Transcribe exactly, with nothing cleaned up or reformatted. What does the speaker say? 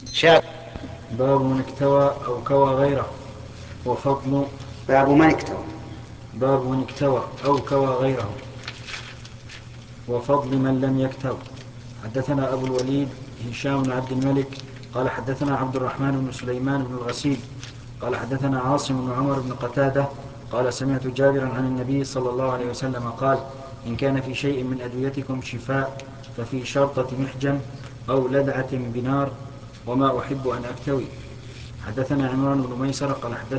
شاب. باب من اكتوى أو كوى غيره وفضل. باب من اكتوى. باب من اكتوى أو كوى غيره وفضل من لم يكتو. حدثنا أبو الوليد هشام بن عبد الملك قال حدثنا عبد الرحمن بن سليمان بن الغسيل قال حدثنا عاصم بن عمر بن قتادة قال سمعت جابرا عن النبي صلى الله عليه وسلم قال إن كان في شيء من أدويتكم شفاء ففي شرطة محجن أو لدعة بنار وما أحب أن أكتوي. حدثنا عمران بن ميسر قال حدثنا